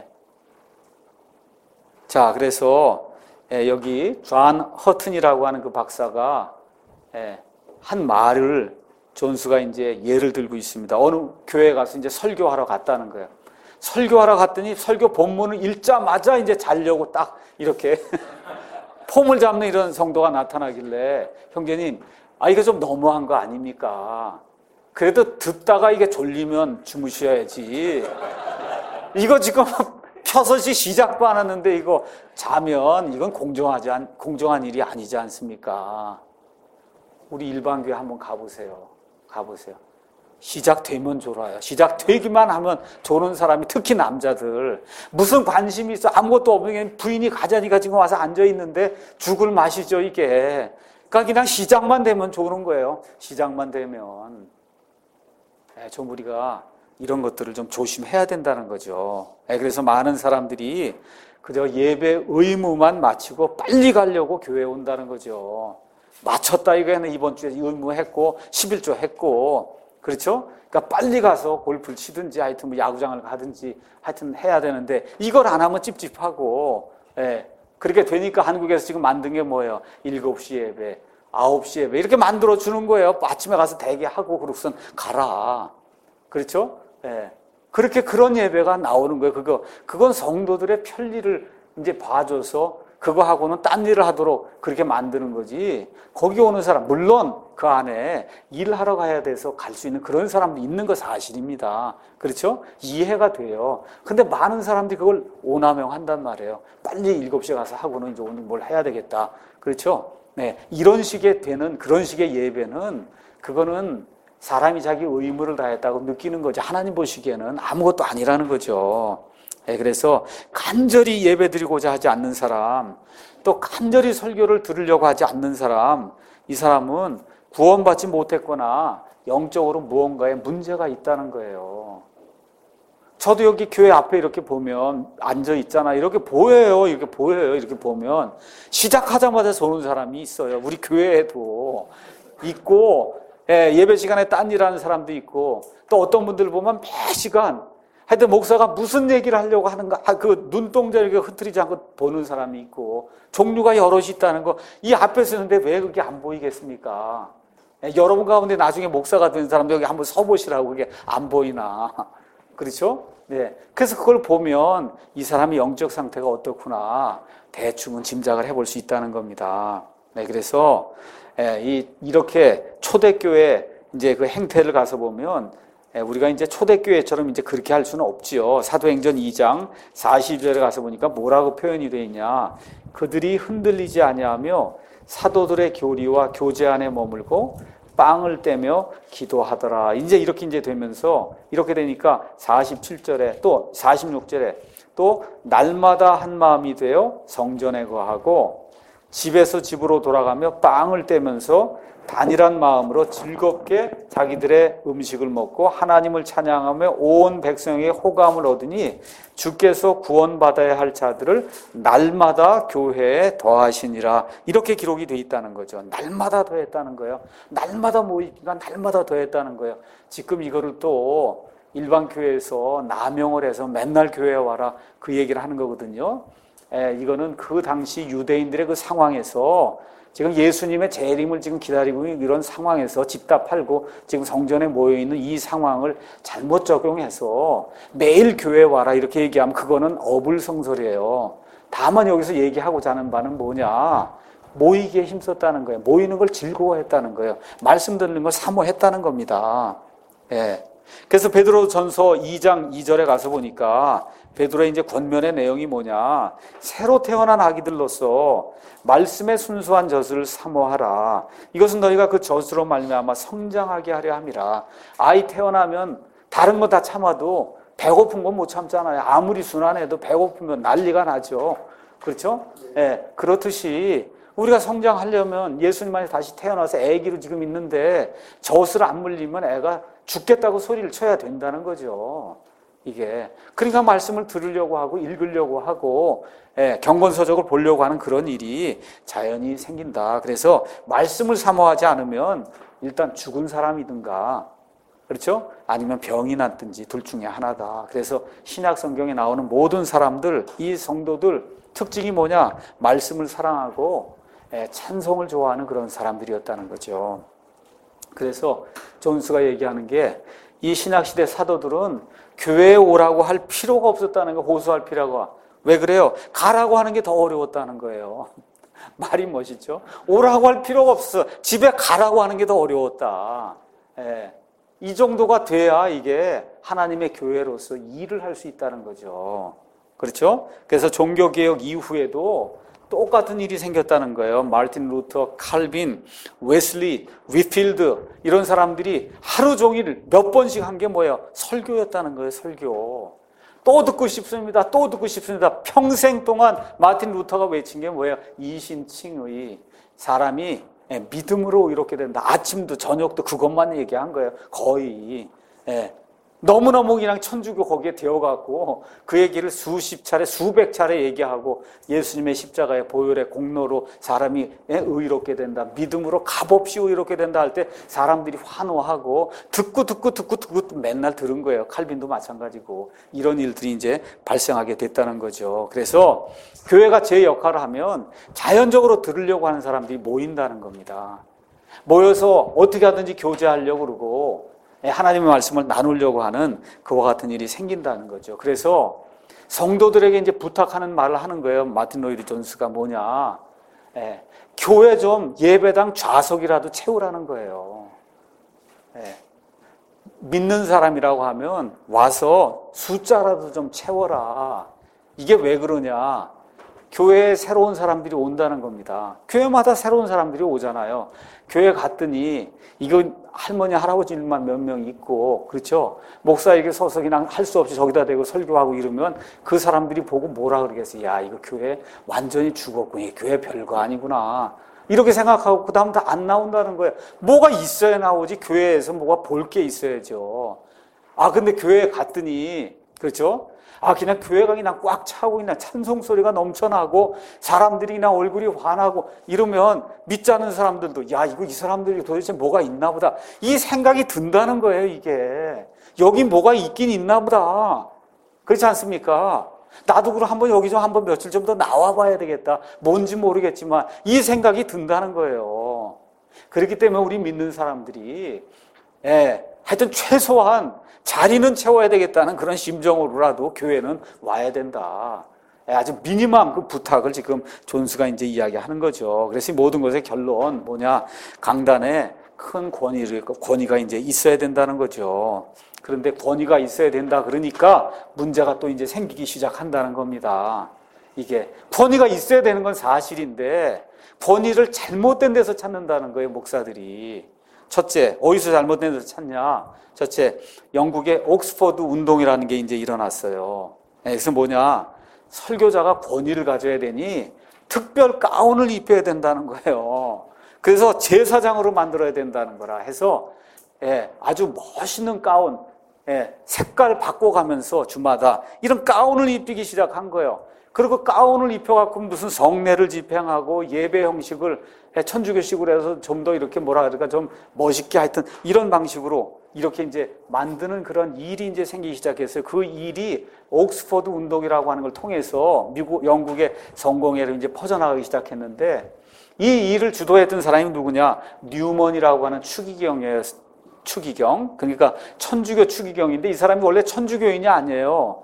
자, 그래서 예, 여기 존 허튼이라고 하는 그 박사가 예, 한 말을 존수가 이제 예를 들고 있습니다. 어느 교회에 가서 이제 설교하러 갔다는 거예요. 설교하러 갔더니 설교 본문을 읽자마자 이제 자려고 딱 이렇게 폼을 잡는 이런 성도가 나타나길래, 형제님, 아, 이거 좀 너무한 거 아닙니까? 그래도 듣다가 이게 졸리면 주무셔야지. 이거 지금 켜서시 시작도 안 했는데 이거 자면 이건 공정하지 않, 공정한 일이 아니지 않습니까? 우리 일반교회 한번 가보세요. 가보세요. 시작되면 졸아요. 시작되기만 하면 조는 사람이, 특히 남자들 무슨 관심이 있어? 아무것도 없는 게 부인이 가자니까 지금 와서 앉아있는데 죽을 맛이죠, 이게. 그러니까 그냥 시작만 되면 좋은 거예요. 시작만 되면. 예, 좀 우리가 이런 것들을 좀 조심해야 된다는 거죠. 예, 그래서 많은 사람들이 그저 예배 의무만 마치고 빨리 가려고 교회에 온다는 거죠. 마쳤다 이거는 이번 주에 의무했고 십일 조 했고, 그렇죠? 그러니까 빨리 가서 골프를 치든지 하여튼 뭐 야구장을 가든지 하여튼 해야 되는데 이걸 안 하면 찝찝하고, 예, 그렇게 되니까 한국에서 지금 만든 게 뭐예요? 일곱 시 예배, 아홉 시 예배 이렇게 만들어 주는 거예요. 아침에 가서 대기하고 그러고선 가라. 그렇죠? 예. 그렇게 그런 예배가 나오는 거예요. 그거, 그건 성도들의 편리를 이제 봐줘서 그거하고는 딴 일을 하도록 그렇게 만드는 거지. 거기 오는 사람, 물론 그 안에 일하러 가야 돼서 갈 수 있는 그런 사람도 있는 거 사실입니다. 그렇죠? 이해가 돼요. 근데 많은 사람들이 그걸 오남용한단 말이에요. 빨리 일곱 시에 가서 하고는 이제 오늘 뭘 해야 되겠다. 그렇죠? 네. 이런 식의 되는 그런 식의 예배는 그거는 사람이 자기 의무를 다했다고 느끼는 거죠. 하나님 보시기에는 아무것도 아니라는 거죠. 네, 그래서 간절히 예배드리고자 하지 않는 사람, 또 간절히 설교를 들으려고 하지 않는 사람, 이 사람은 구원받지 못했거나 영적으로 무언가에 문제가 있다는 거예요. 저도 여기 교회 앞에 이렇게 보면 앉아 있잖아. 이렇게 보여요. 이렇게 보여요. 이렇게 보면 시작하자마자 서는 사람이 있어요. 우리 교회에도 있고, 예, 예배 시간에 딴 일하는 사람도 있고, 또 어떤 분들 보면 매 시간 하여튼 목사가 무슨 얘기를 하려고 하는가, 그 눈동자 이렇게 흐트리지 않고 보는 사람이 있고, 종류가 여럿이 있다는 거, 이 앞에 서는데 왜 그게 안 보이겠습니까? 예, 여러분 가운데 나중에 목사가 된 사람도 여기 한번 서보시라고. 그게 안 보이나. 그렇죠? 네. 그래서 그걸 보면 이 사람의 영적 상태가 어떻구나 대충은 짐작을 해볼 수 있다는 겁니다. 네. 그래서 예, 이, 이렇게 초대교회 이제 그 행태를 가서 보면 예, 우리가 이제 초대교회처럼 이제 그렇게 할 수는 없지요. 사도행전 이 장 사십 절에 가서 보니까 뭐라고 표현이 되어 있냐. 그들이 흔들리지 아니하며 사도들의 교리와 교제 안에 머물고 빵을 떼며 기도하더라. 이제 이렇게 이제 되면서 이렇게 되니까 사십칠 절에 또 사십육 절에 또 날마다 한 마음이 되어 성전에 거하고 집에서 집으로 돌아가며 빵을 떼면서 단일한 마음으로 즐겁게 자기들의 음식을 먹고 하나님을 찬양하며 온 백성에게 호감을 얻으니 주께서 구원받아야 할 자들을 날마다 교회에 더하시니라. 이렇게 기록이 되어 있다는 거죠. 날마다 더했다는 거예요. 날마다 모이기가 날마다 더했다는 거예요. 지금 이거를 또 일반 교회에서 남용을 해서 맨날 교회에 와라 그 얘기를 하는 거거든요. 에, 이거는 그 당시 유대인들의 그 상황에서 지금 예수님의 재림을 지금 기다리고 있는 이런 상황에서 집 다 팔고 지금 성전에 모여있는 이 상황을 잘못 적용해서 매일 교회 와라 이렇게 얘기하면 그거는 어불성설이에요. 다만 여기서 얘기하고자 하는 바는 뭐냐, 모이기에 힘썼다는 거예요. 모이는 걸 즐거워했다는 거예요. 말씀 듣는 걸 사모했다는 겁니다. 예. 그래서 베드로전서 이 장 이 절에 가서 보니까 베드로의 이제 권면의 내용이 뭐냐, 새로 태어난 아기들로서 말씀의 순수한 젖을 사모하라. 이것은 너희가 그 젖으로 말미암아 성장하게 하려 함이라. 아이 태어나면 다른 거 다 참아도 배고픈 건 못 참잖아요. 아무리 순환해도 배고프면 난리가 나죠. 그렇죠? 예, 그렇듯이 우리가 성장하려면 예수님만이 다시 태어나서 아기로 지금 있는데 젖을 안 물리면 애가 죽겠다고 소리를 쳐야 된다는 거죠. 이게 그러니까 말씀을 들으려고 하고 읽으려고 하고 예, 경건서적을 보려고 하는 그런 일이 자연히 생긴다. 그래서 말씀을 사모하지 않으면 일단 죽은 사람이든가, 그렇죠? 아니면 병이 났든지 둘 중에 하나다. 그래서 신약 성경에 나오는 모든 사람들, 이 성도들 특징이 뭐냐? 말씀을 사랑하고 예, 찬송을 좋아하는 그런 사람들이었다는 거죠. 그래서 존스가 얘기하는 게 이 신약시대 사도들은 교회에 오라고 할 필요가 없었다는 거, 호소할 필요가. 왜 그래요? 가라고 하는 게 더 어려웠다는 거예요. 말이 멋있죠? 오라고 할 필요가 없어. 집에 가라고 하는 게 더 어려웠다. 예. 이 정도가 돼야 이게 하나님의 교회로서 일을 할 수 있다는 거죠. 그렇죠? 그래서 종교개혁 이후에도 똑같은 일이 생겼다는 거예요. 마르틴 루터, 칼빈, 웨슬리, 위필드 이런 사람들이 하루 종일 몇 번씩 한 게 뭐예요? 설교였다는 거예요. 설교. 또 듣고 싶습니다. 또 듣고 싶습니다. 평생 동안 마르틴 루터가 외친 게 뭐예요? 이신칭의. 사람이 예, 믿음으로 이렇게 된다. 아침도 저녁도 그것만 얘기한 거예요. 거의. 예. 너무너무 그냥 천주교 거기에 되어갖고 그 얘기를 수십 차례, 수백 차례 얘기하고 예수님의 십자가의 보혈의 공로로 사람이 의롭게 된다. 믿음으로 값없이 의롭게 된다 할 때 사람들이 환호하고 듣고 듣고 듣고 듣고 맨날 들은 거예요. 칼빈도 마찬가지고. 이런 일들이 이제 발생하게 됐다는 거죠. 그래서 교회가 제 역할을 하면 자연적으로 들으려고 하는 사람들이 모인다는 겁니다. 모여서 어떻게 하든지 교제하려고 그러고 하나님의 말씀을 나누려고 하는 그와 같은 일이 생긴다는 거죠. 그래서 성도들에게 이제 부탁하는 말을 하는 거예요. 마틴 로이드 존스가 뭐냐. 예, 교회 좀 예배당 좌석이라도 채우라는 거예요. 예, 믿는 사람이라고 하면 와서 숫자라도 좀 채워라. 이게 왜 그러냐. 교회에 새로운 사람들이 온다는 겁니다. 교회마다 새로운 사람들이 오잖아요. 교회 갔더니 이거 할머니 할아버지만 몇 명 있고 그렇죠. 목사에게 서서 그냥 할 수 없이 저기다 대고 설교하고 이러면 그 사람들이 보고 뭐라 그러겠어요. 야 이거 교회 완전히 죽었고 이 교회 별거 아니구나. 이렇게 생각하고 그 다음 다 안 나온다는 거예요. 뭐가 있어야 나오지. 교회에서 뭐가 볼 게 있어야죠. 아 근데 교회에 갔더니 그렇죠. 아, 그냥 교회가 그냥 꽉 차고 있나, 찬송 소리가 넘쳐나고, 사람들이 그냥 얼굴이 환하고, 이러면 믿지 않는 사람들도, 야, 이거 이 사람들이 도대체 뭐가 있나 보다. 이 생각이 든다는 거예요, 이게. 여기 뭐가 있긴 있나 보다. 그렇지 않습니까? 나도 그럼 한번 여기 좀 한번 며칠 좀 더 나와 봐야 되겠다. 뭔지 모르겠지만, 이 생각이 든다는 거예요. 그렇기 때문에 우리 믿는 사람들이, 예, 하여튼 최소한, 자리는 채워야 되겠다는 그런 심정으로라도 교회는 와야 된다. 아주 미니멈 그 부탁을 지금 존스가 이제 이야기하는 거죠. 그래서 이 모든 것의 결론 뭐냐? 강단에 큰 권위를, 권위가 이제 있어야 된다는 거죠. 그런데 권위가 있어야 된다 그러니까 문제가 또 이제 생기기 시작한다는 겁니다. 이게 권위가 있어야 되는 건 사실인데 권위를 잘못된 데서 찾는다는 거예요, 목사들이. 첫째, 어디서 잘못된 데서 찾냐? 첫째, 영국의 옥스퍼드 운동이라는 게 이제 일어났어요. 그래서 뭐냐? 설교자가 권위를 가져야 되니 특별 가운을 입혀야 된다는 거예요. 그래서 제사장으로 만들어야 된다는 거라 해서 예, 아주 멋있는 가운, 예, 색깔 바꿔가면서 주마다 이런 가운을 입히기 시작한 거예요. 그리고 가운을 입혀갖고 무슨 성례를 집행하고 예배 형식을 천주교식으로 해서 좀 더 이렇게 뭐라 그럴까 좀 멋있게 하여튼 이런 방식으로 이렇게 이제 만드는 그런 일이 이제 생기기 시작했어요. 그 일이 옥스퍼드 운동이라고 하는 걸 통해서 미국, 영국의 성공회로 이제 퍼져나가기 시작했는데 이 일을 주도했던 사람이 누구냐? 뉴먼이라고 하는 추기경이에요. 추기경. 그러니까 천주교 추기경인데 이 사람이 원래 천주교인이 아니에요.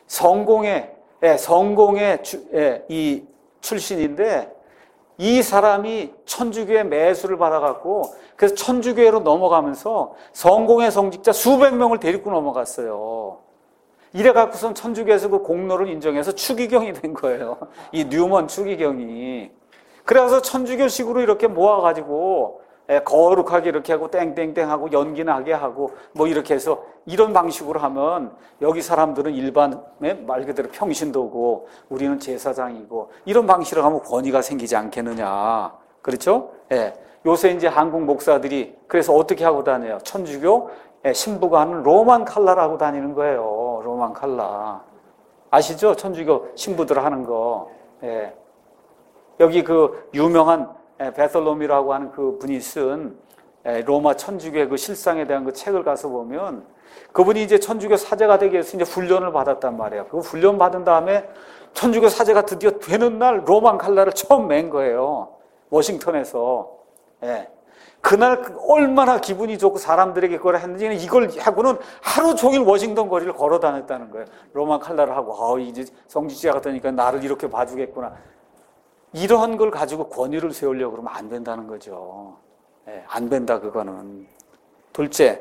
성공회 예, 성공의 주, 예, 이 출신인데 이 사람이 천주교의 매수를 받아갖고 그래서 천주교회로 넘어가면서 성공의 성직자 수백 명을 데리고 넘어갔어요. 이래갖고선 천주교에서 그 공로를 인정해서 추기경이 된 거예요. 이 뉴먼 추기경이. 그래서 천주교식으로 이렇게 모아가지고 거룩하게 이렇게 하고 땡땡땡 하고 연기나게 하고 뭐 이렇게 해서 이런 방식으로 하면 여기 사람들은 일반의 말 그대로 평신도고 우리는 제사장이고 이런 방식으로 하면 권위가 생기지 않겠느냐. 그렇죠? 예. 요새 이제 한국 목사들이 그래서 어떻게 하고 다녀요? 천주교 신부가 하는 로만 칼라라고 다니는 거예요. 로만 칼라. 아시죠? 천주교 신부들 하는 거. 예. 여기 그 유명한 베설롬이라고 하는 그 분이 쓴 로마 천주교의 그 실상에 대한 그 책을 가서 보면 그분이 이제 천주교 사제가 되기 위해서 이제 훈련을 받았단 말이에요. 그 훈련 받은 다음에 천주교 사제가 드디어 되는 날 로만 칼라를 처음 맨 거예요. 워싱턴에서. 예. 그날 얼마나 기분이 좋고 사람들에게 그걸 했는지 이걸 하고는 하루 종일 워싱턴 거리를 걸어 다녔다는 거예요. 로만 칼라를 하고 아, 이제 성직자가 되니까 나를 이렇게 봐주겠구나. 이런 걸 가지고 권위를 세우려고 그러면 안 된다는 거죠. 예, 안 된다, 그거는. 둘째,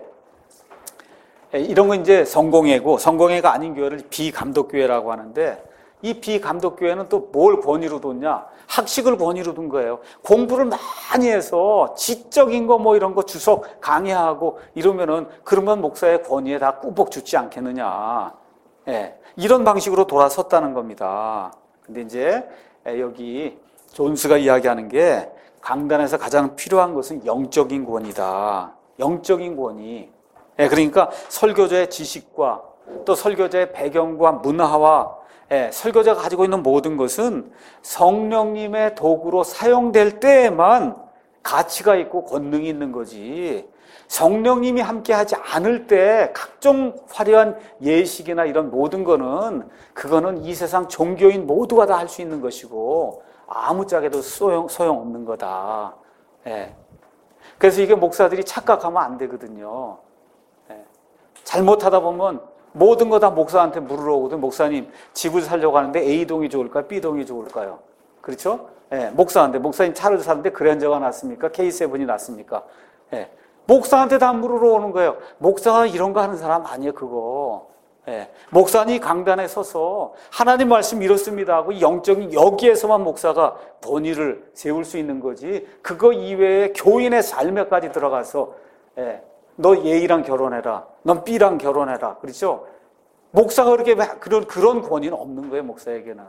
예, 이런 건 이제 성공회고, 성공회가 아닌 교회를 비감독교회라고 하는데, 이 비감독교회는 또 뭘 권위로 뒀냐? 학식을 권위로 둔 거예요. 공부를 많이 해서 지적인 거 뭐 이런 거 주석 강의하고 이러면은, 그러면 목사의 권위에 다 꾸벅 죽지 않겠느냐. 예, 이런 방식으로 돌아섰다는 겁니다. 근데 이제, 여기 존스가 이야기하는 게 강단에서 가장 필요한 것은 영적인 권위다. 영적인 권위. 예, 그러니까 설교자의 지식과 또 설교자의 배경과 문화와 예, 설교자가 가지고 있는 모든 것은 성령님의 도구로 사용될 때에만 가치가 있고 권능이 있는 거지. 성령님이 함께하지 않을 때 각종 화려한 예식이나 이런 모든 거는 그거는 이 세상 종교인 모두가 다 할 수 있는 것이고 아무짝에도 소용, 소용없는 거다. 예. 그래서 이게 목사들이 착각하면 안 되거든요. 예. 잘못하다 보면 모든 거 다 목사한테 물으러 오거든. 목사님 집을 살려고 하는데 A동이 좋을까요? B동이 좋을까요? 그렇죠? 예. 목사한테 목사님 차를 사는데 그랜저가 낫습니까? 케이 세븐이 낫습니까? 예. 목사한테 다 물으러 오는 거예요. 목사가 이런 거 하는 사람 아니에요, 그거. 예. 목사님 강단에 서서 하나님 말씀 이렇습니다 하고 영적인 여기에서만 목사가 본의를 세울 수 있는 거지. 그거 이외에 교인의 삶에까지 들어가서 예. 너 A랑 결혼해라. 넌 B랑 결혼해라. 그렇죠? 목사가 그렇게 그런 그런 권위는 없는 거예요, 목사에게는.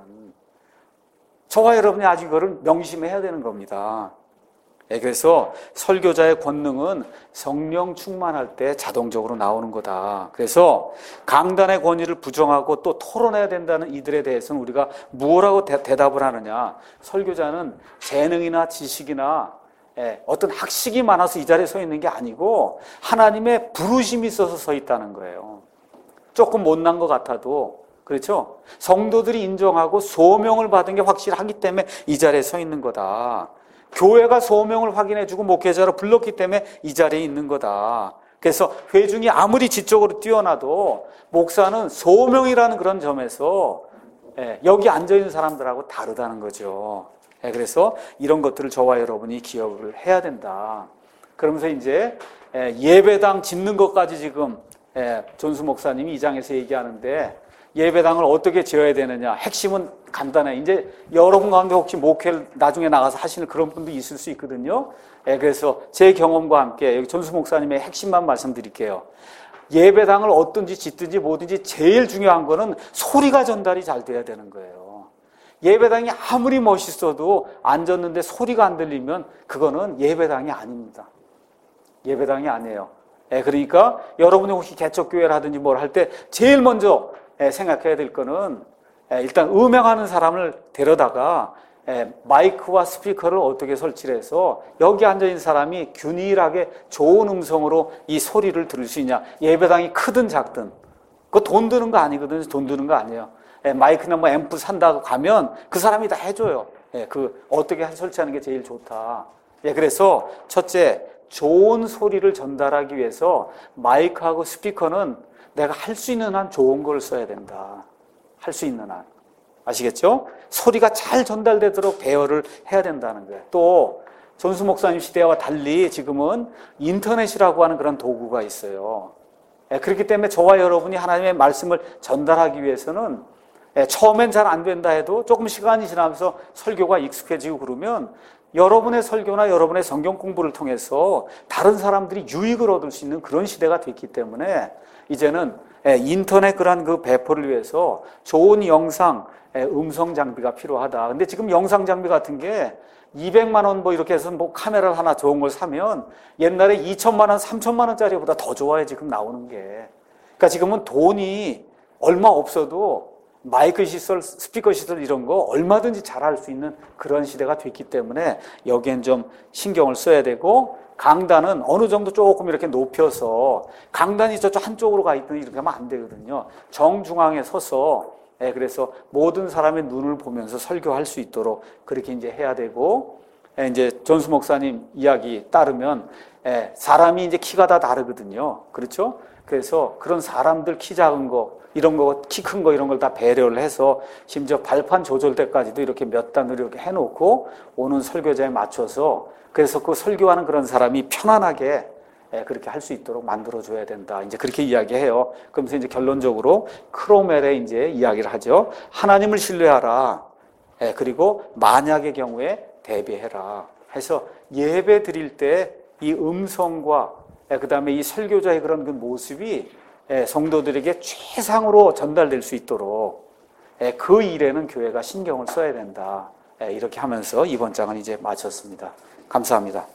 저와 여러분이 아직 그걸 명심해야 되는 겁니다. 예, 그래서 설교자의 권능은 성령 충만할 때 자동적으로 나오는 거다. 그래서 강단의 권위를 부정하고 또 토론해야 된다는 이들에 대해서는 우리가 무엇라고 대, 대답을 하느냐. 설교자는 재능이나 지식이나 예, 어떤 학식이 많아서 이 자리에 서 있는 게 아니고 하나님의 부르심이 있어서 서 있다는 거예요. 조금 못난 것 같아도 그렇죠? 성도들이 인정하고 소명을 받은 게 확실하기 때문에 이 자리에 서 있는 거다. 교회가 소명을 확인해주고 목회자로 불렀기 때문에 이 자리에 있는 거다. 그래서 회중이 아무리 지적으로 뛰어나도 목사는 소명이라는 그런 점에서 여기 앉아있는 사람들하고 다르다는 거죠. 그래서 이런 것들을 저와 여러분이 기억을 해야 된다. 그러면서 이제 예배당 짓는 것까지 지금 존수 목사님이 이 장에서 얘기하는데 예배당을 어떻게 지어야 되느냐. 핵심은 간단해. 이제 여러분 가운데 혹시 목회를 나중에 나가서 하시는 그런 분도 있을 수 있거든요. 예, 그래서 제 경험과 함께 여기 존수 목사님의 핵심만 말씀드릴게요. 예배당을 어떤지 짓든지 뭐든지 제일 중요한 거는 소리가 전달이 잘 돼야 되는 거예요. 예배당이 아무리 멋있어도 앉았는데 소리가 안 들리면 그거는 예배당이 아닙니다. 예배당이 아니에요. 예, 그러니까 여러분이 혹시 개척교회를 하든지 뭘 할 때 제일 먼저 생각해야 될 거는 일단 음향하는 사람을 데려다가 마이크와 스피커를 어떻게 설치를 해서 여기 앉아있는 사람이 균일하게 좋은 음성으로 이 소리를 들을 수 있냐. 예배당이 크든 작든 그거 돈 드는 거 아니거든요. 돈 드는 거 아니에요. 마이크나 뭐 앰프 산다고 가면 그 사람이 다 해줘요. 그 어떻게 설치하는 게 제일 좋다. 그래서 첫째, 좋은 소리를 전달하기 위해서 마이크하고 스피커는 내가 할 수 있는 한 좋은 걸 써야 된다. 할 수 있는 한. 아시겠죠? 소리가 잘 전달되도록 대여를 해야 된다는 거예요. 또 존수 목사님 시대와 달리 지금은 인터넷이라고 하는 그런 도구가 있어요. 그렇기 때문에 저와 여러분이 하나님의 말씀을 전달하기 위해서는 처음엔 잘 안 된다 해도 조금 시간이 지나면서 설교가 익숙해지고 그러면 여러분의 설교나 여러분의 성경 공부를 통해서 다른 사람들이 유익을 얻을 수 있는 그런 시대가 됐기 때문에 이제는 인터넷 그런 그 배포를 위해서 좋은 영상, 음성 장비가 필요하다. 근데 지금 영상 장비 같은 게 이백만 원 뭐 이렇게 해서 뭐 카메라를 하나 좋은 걸 사면 옛날에 이천만 원, 삼천만 원짜리보다 더 좋아요, 지금 나오는 게. 그러니까 지금은 돈이 얼마 없어도 마이크 시설, 스피커 시설 이런 거 얼마든지 잘할 수 있는 그런 시대가 됐기 때문에 여기엔 좀 신경을 써야 되고 강단은 어느 정도 조금 이렇게 높여서 강단이 저쪽 한쪽으로 가 있더니 이렇게 하면 안 되거든요. 정중앙에 서서 예, 그래서 모든 사람의 눈을 보면서 설교할 수 있도록 그렇게 이제 해야 되고 예, 이제 존수 목사님 이야기 따르면 예, 사람이 이제 키가 다 다르거든요. 그렇죠? 그래서 그런 사람들 키 작은 거 이런 거, 키 큰 거 이런 걸 다 배려를 해서 심지어 발판 조절 때까지도 이렇게 몇 단으로 이렇게 해놓고 오는 설교자에 맞춰서 그래서 그 설교하는 그런 사람이 편안하게 그렇게 할 수 있도록 만들어줘야 된다. 이제 그렇게 이야기해요. 그러면서 이제 결론적으로 크로멜에 이제 이야기를 하죠. 하나님을 신뢰하라. 그리고 만약의 경우에 대비해라. 해서 예배 드릴 때 이 음성과 그 다음에 이 설교자의 그런 그 모습이 성도들에게 최상으로 전달될 수 있도록 그 일에는 교회가 신경을 써야 된다. 이렇게 하면서 이번 장은 이제 마쳤습니다. 감사합니다.